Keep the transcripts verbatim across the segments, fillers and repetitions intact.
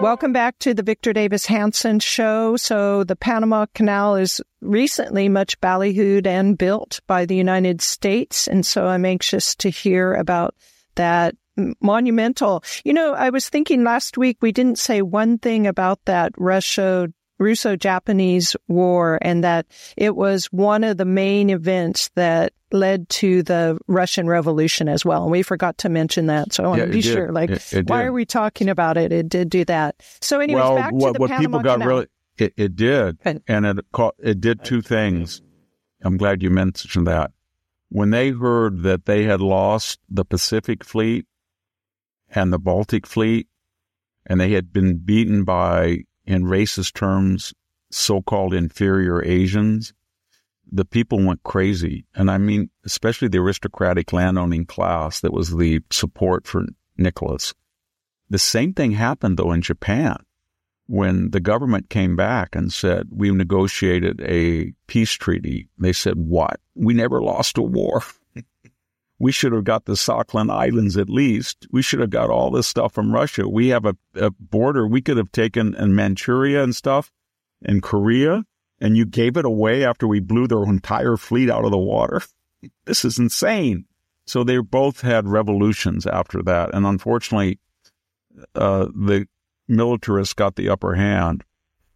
Welcome back to the Victor Davis Hanson Show. So the Panama Canal is recently much ballyhooed and built by the United States. And so I'm anxious to hear about that monumental. You know, I was thinking last week we didn't say one thing about that Russia Russo-Japanese War, and that it was one of the main events that led to the Russian Revolution as well. And we forgot to mention that. So I want yeah, to be did. sure, like, it, it why did. are we talking about it? It did do that. So anyways, well, back what, to the what Panama people got Canal. really, it, it did. And it, it did two things. I'm glad you mentioned that. When they heard that they had lost the Pacific Fleet and the Baltic Fleet, and they had been beaten by, in racist terms, so-called inferior Asians, the people went crazy. And I mean, especially the aristocratic landowning class that was the support for Nicholas. The same thing happened, though, in Japan, when the government came back and said, we've negotiated a peace treaty. They said, what? We never lost a war. We should have got the Sakhalin Islands at least. We should have got all this stuff from Russia. We have a, a border. We could have taken in Manchuria and stuff and Korea, and you gave it away after we blew their entire fleet out of the water. This is insane. So they both had revolutions after that. And unfortunately, uh, the militarists got the upper hand.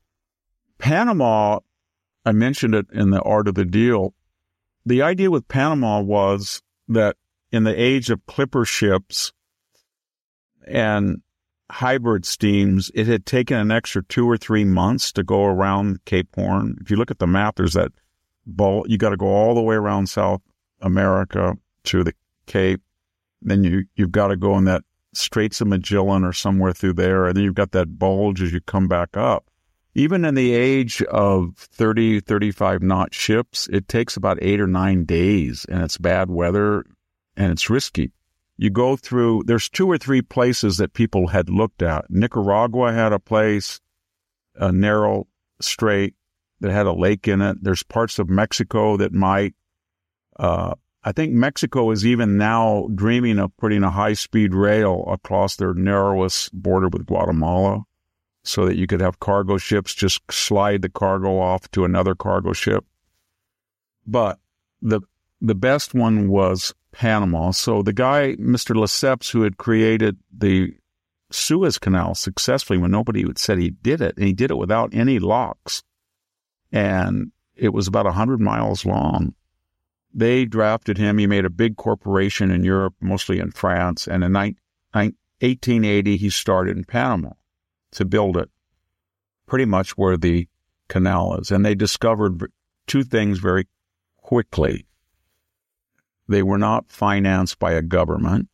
Panama, I mentioned it in The Art of the Deal. The idea with Panama was that in the age of clipper ships and hybrid steams, it had taken an extra two or three months to go around Cape Horn. If you look at the map, there's that ball. You got to go all the way around South America to the Cape. Then you, you've got to go in that Straits of Magellan or somewhere through there. And then you've got that bulge as you come back up. Even in the age of thirty, thirty-five knot ships, it takes about eight or nine days, and it's bad weather and it's risky. You go through, there's two or three places that people had looked at. Nicaragua had a place, a narrow strait that had a lake in it. There's parts of Mexico that might, uh, I think Mexico is even now dreaming of putting a high-speed rail across their narrowest border with Guatemala, so that you could have cargo ships just slide the cargo off to another cargo ship. But the the best one was Panama. So the guy, Mister Lesseps, who had created the Suez Canal successfully when nobody had said he did it, and he did it without any locks, and it was about one hundred miles long. They drafted him. He made a big corporation in Europe, mostly in France, and in eighteen eighty he started in Panama to build it, pretty much where the canal is. And they discovered two things very quickly. They were not financed by a government,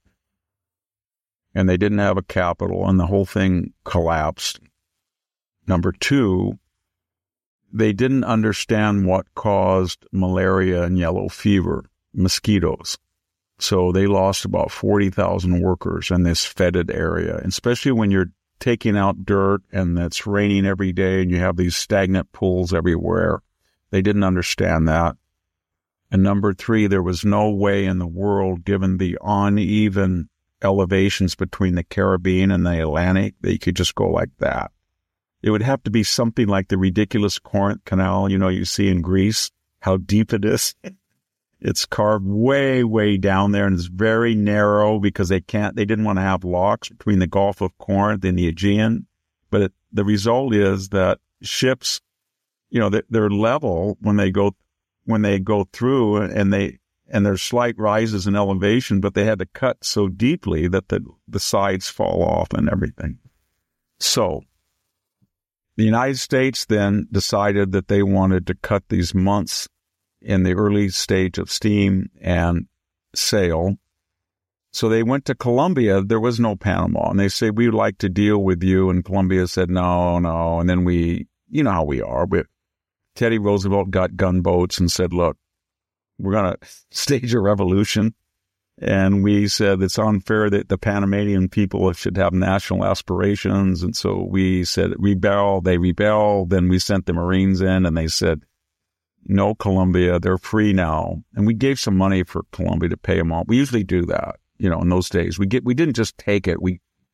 and they didn't have a capital, and the whole thing collapsed. Number two, they didn't understand what caused malaria and yellow fever, mosquitoes. So they lost about forty thousand workers in this fetid area, and especially when you're taking out dirt and it's raining every day and you have these stagnant pools everywhere. They didn't understand that. And number three, there was no way in the world, given the uneven elevations between the Caribbean and the Atlantic, that you could just go like that. It would have to be something like the ridiculous Corinth Canal, you know, you see in Greece, how deep it is. It's carved way, way down there, and it's very narrow because they can't, they didn't want to have locks between the Gulf of Corinth and the Aegean. But it, the result is that ships, you know, they're, they're level when they go, when they go through, and they, and there's slight rises in elevation, but they had to cut so deeply that the, the sides fall off and everything. So the United States then decided that they wanted to cut these months in the early stage of steam and sail. So they went to Colombia. There was no Panama. And they said, we'd like to deal with you. And Colombia said, no, no. And then we, you know how we are. We, Teddy Roosevelt got gunboats and said, look, we're going to stage a revolution. And we said it's unfair that the Panamanian people should have national aspirations. And so we said, rebel. They rebelled. Then we sent the Marines in, and they said, no, Colombia, they're free now. And we gave some money for Colombia to pay them off. We usually do that, you know, in those days. We get, we didn't just take it. We,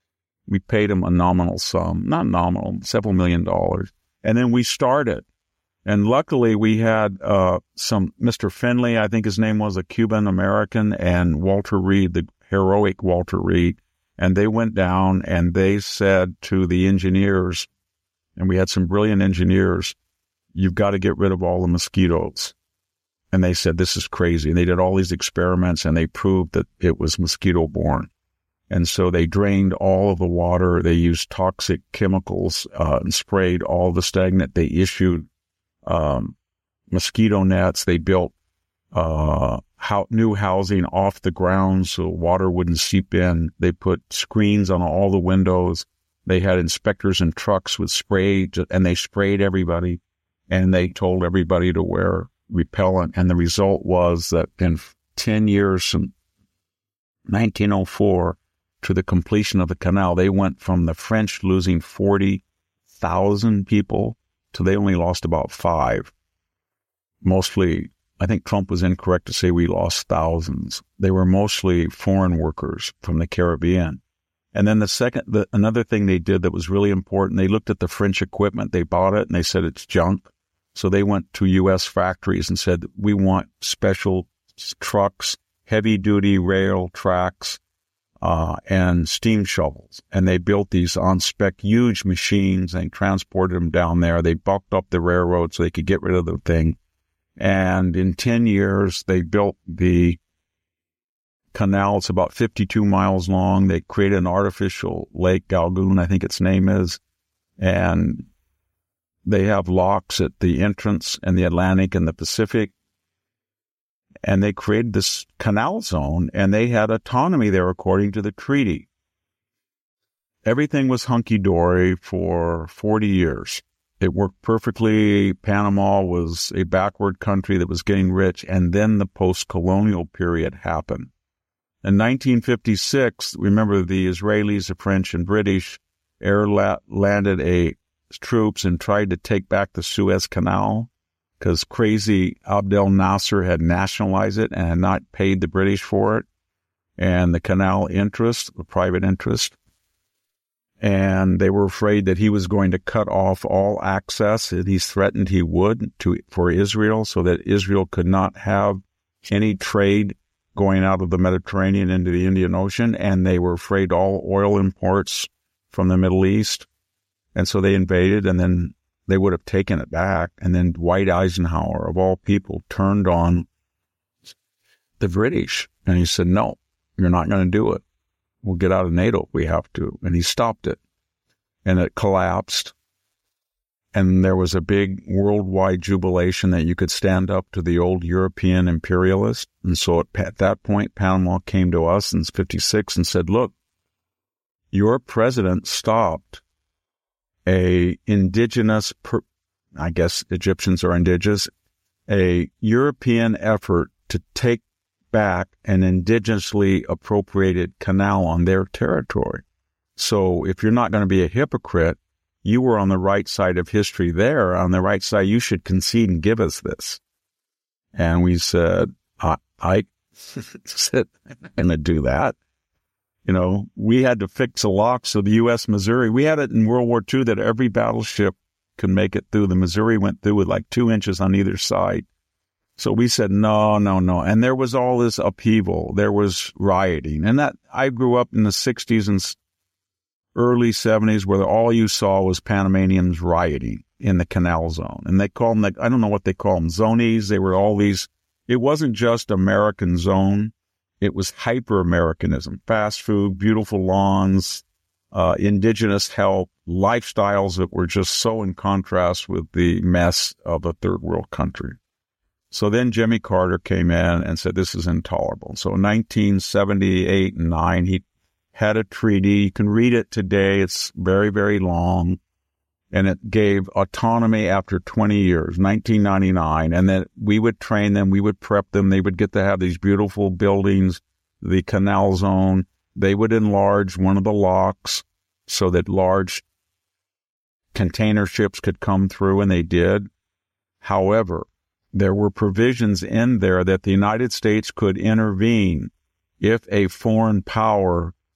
We paid them a nominal sum, not nominal, several million dollars. And then we started. And luckily we had uh, some, Mister Finley, I think his name was, a Cuban American, and Walter Reed, the heroic Walter Reed. And they went down and they said to the engineers, and we had some brilliant engineers, you've got to get rid of all the mosquitoes. And they said, this is crazy. And they did all these experiments and they proved that it was mosquito-borne. And so they drained all of the water. They used toxic chemicals uh, and sprayed all the stagnant. They issued um, mosquito nets. They built uh, how, new housing off the ground so water wouldn't seep in. They put screens on all the windows. They had inspectors in trucks with spray, and they sprayed everybody. And they told everybody to wear repellent. And the result was that in ten years, from nineteen oh four to the completion of the canal, they went from the French losing forty thousand people to they only lost about five. Mostly, I think Trump was incorrect to say we lost thousands. They were mostly foreign workers from the Caribbean. And then the second, the, another thing they did that was really important, they looked at the French equipment. They bought it and they said it's junk. So they went to U S factories and said, we want special trucks, heavy-duty rail tracks, uh, and steam shovels. And they built these on-spec huge machines and transported them down there. They bulked up the railroad so they could get rid of the thing. And in ten years, they built the canal. It's about fifty-two miles long. They created an artificial Lake Galgoon, I think its name is, and they have locks at the entrance in the Atlantic and the Pacific. And they created this canal zone, and they had autonomy there according to the treaty. Everything was hunky-dory for forty years. It worked perfectly. Panama was a backward country that was getting rich, and then the post-colonial period happened. In nineteen fifty-six, remember the Israelis, the French, and British air la- landed a troops and tried to take back the Suez Canal because crazy Abdel Nasser had nationalized it and had not paid the British for it, and the canal interest, the private interest. And they were afraid that he was going to cut off all access, and he threatened he would to for Israel so that Israel could not have any trade going out of the Mediterranean into the Indian Ocean, and they were afraid all oil imports from the Middle East. And so they invaded, and then they would have taken it back. And then Dwight Eisenhower, of all people, turned on the British. And he said, no, you're not going to do it. We'll get out of NATO if we have to. And he stopped it. And it collapsed. And there was a big worldwide jubilation that you could stand up to the old European imperialists. And so at, at that point, Panama came to us in fifty-six and said, look, your president stopped a indigenous, per, I guess Egyptians are indigenous, a European effort to take back an indigenously appropriated canal on their territory. So if you're not going to be a hypocrite, you were on the right side of history there. On the right side, you should concede and give us this. And we said, I, I said, I'm not going to do that. You know, we had to fix the locks of the U S Missouri. We had it in World War Two that every battleship could make it through. The Missouri went through with like two inches on either side. So we said, no, no, no. And there was all this upheaval. There was rioting. And that I grew up in the sixties and early seventies where all you saw was Panamanians rioting in the canal zone. And they called them, like, I don't know what they call them, zonies. They were all these. It wasn't just American zone. It was hyper-Americanism, fast food, beautiful lawns, uh, indigenous health, lifestyles that were just so in contrast with the mess of a third world country. So then Jimmy Carter came in and said, this is intolerable. So in nineteen seventy-eight and nine, he had a treaty. You can read it today. It's very, very long. And it gave autonomy after twenty years, nineteen ninety-nine. And then we would train them. We would prep them. They would get to have these beautiful buildings, the canal zone. They would enlarge one of the locks so that large container ships could come through, and they did. However, there were provisions in there that the United States could intervene if a foreign power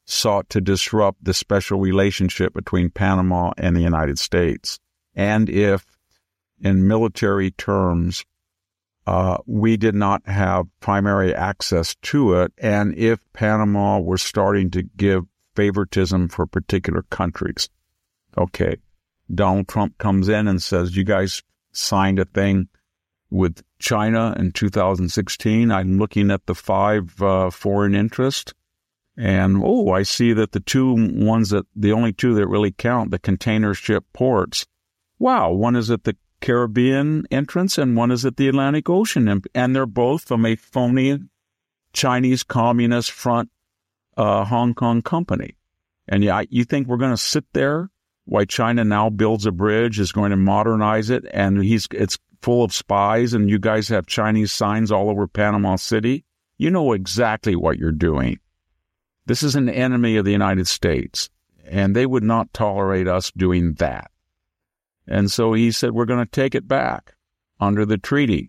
sought to disrupt the special relationship between Panama and the United States. And if, in military terms, uh, we did not have primary access to it, and if Panama was starting to give favoritism for particular countries. Okay, Donald Trump comes in and says, you guys signed a thing with China in two thousand sixteen. I'm looking at the five uh, foreign interests, and oh, I see that the two ones that, the only two that really count, the container ship ports, wow, one is at the Caribbean entrance and one is at the Atlantic Ocean, and they're both from a phony Chinese Communist Front uh, Hong Kong company. And yeah, you think we're going to sit there while China now builds a bridge, is going to modernize it, and he's it's full of spies, and you guys have Chinese signs all over Panama City? You know exactly what you're doing. This is an enemy of the United States, and they would not tolerate us doing that. And so he said, we're going to take it back under the treaty.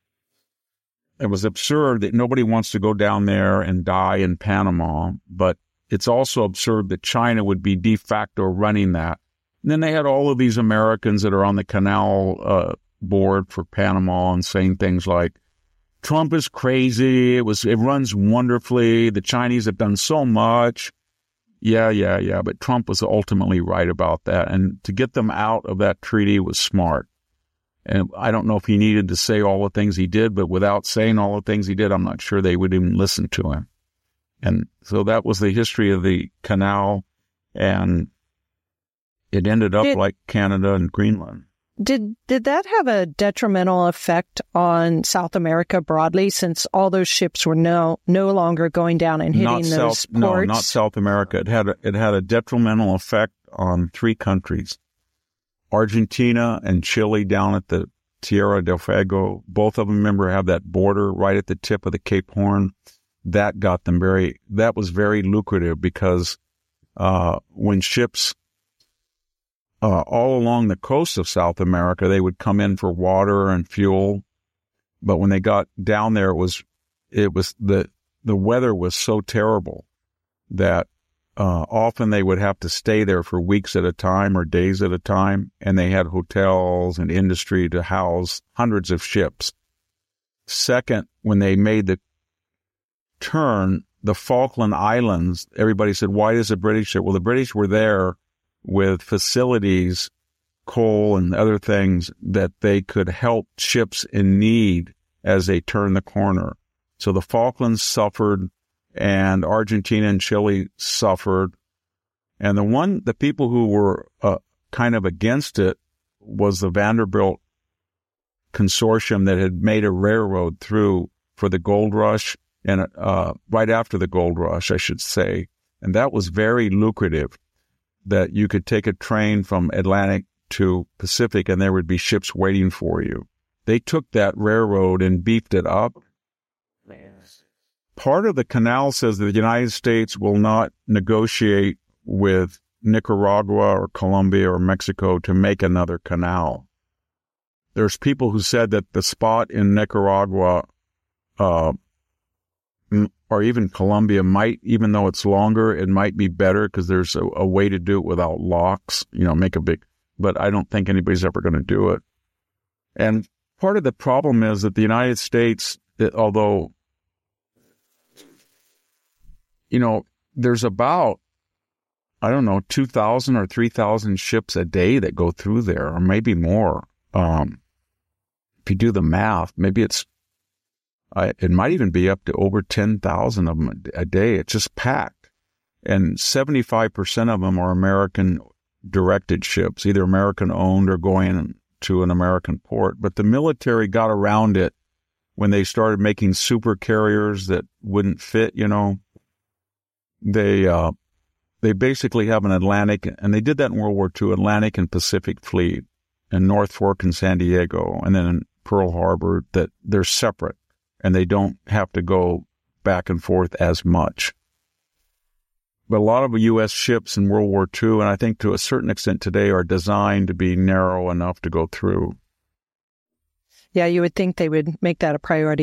It was absurd that nobody wants to go down there and die in Panama, but it's also absurd that China would be de facto running that. And then they had all of these Americans that are on the canal uh, board for Panama and saying things like, Trump is crazy, it was it runs wonderfully, the Chinese have done so much. Yeah, yeah, yeah, but Trump was ultimately right about that. And to get them out of that treaty was smart. And I don't know if he needed to say all the things he did, but without saying all the things he did, I'm not sure they would even listen to him. And so that was the history of the canal, and it ended up did, like Canada and Greenland. Did did that have a detrimental effect on South America broadly, since all those ships were no no longer going down and hitting not those South, ports? No, not South America. It had a, it had a detrimental effect on three countries: Argentina and Chile down at the Tierra del Fuego. Both of them, remember, have that border right at the tip of the Cape Horn. That got them very. That was very lucrative because uh, when ships Uh, all along the coast of South America, they would come in for water and fuel. But when they got down there, it was, it was the, the weather was so terrible that, uh, often they would have to stay there for weeks at a time or days at a time. And they had hotels and industry to house hundreds of ships. Second, when they made the turn, the Falkland Islands, everybody said, why is the British there? Well, the British were there with facilities, coal and other things that they could help ships in need as they turned the corner. So the Falklands suffered, and Argentina and Chile suffered. And the one, the people who were uh, kind of against it was the Vanderbilt consortium that had made a railroad through for the gold rush, and uh, right after the gold rush, I should say. And that was very lucrative, that you could take a train from Atlantic to Pacific and there would be ships waiting for you. They took that railroad and beefed it up. Part of the canal says that the United States will not negotiate with Nicaragua or Colombia or Mexico to make another canal. There's people who said that the spot in Nicaragua uh, or even Colombia might, even though it's longer, it might be better because there's a, a way to do it without locks, you know, make a big, but I don't think anybody's ever going to do it. And part of the problem is that the United States, it, although, you know, there's about, I don't know, two thousand or three thousand ships a day that go through there, or maybe more. Um, if you do the math, maybe it's, I, it might even be up to over ten thousand of them a day. It's just packed. And seventy-five percent of them are American-directed ships, either American-owned or going to an American port. But the military got around it when they started making super carriers that wouldn't fit, you know. They uh, they basically have an Atlantic, and they did that in World War Two, Atlantic and Pacific fleet, and North Fork and San Diego, and then in Pearl Harbor, that they're separate. And they don't have to go back and forth as much. But a lot of U S ships in World War Two, and I think to a certain extent today, are designed to be narrow enough to go through. Yeah, you would think they would make that a priority.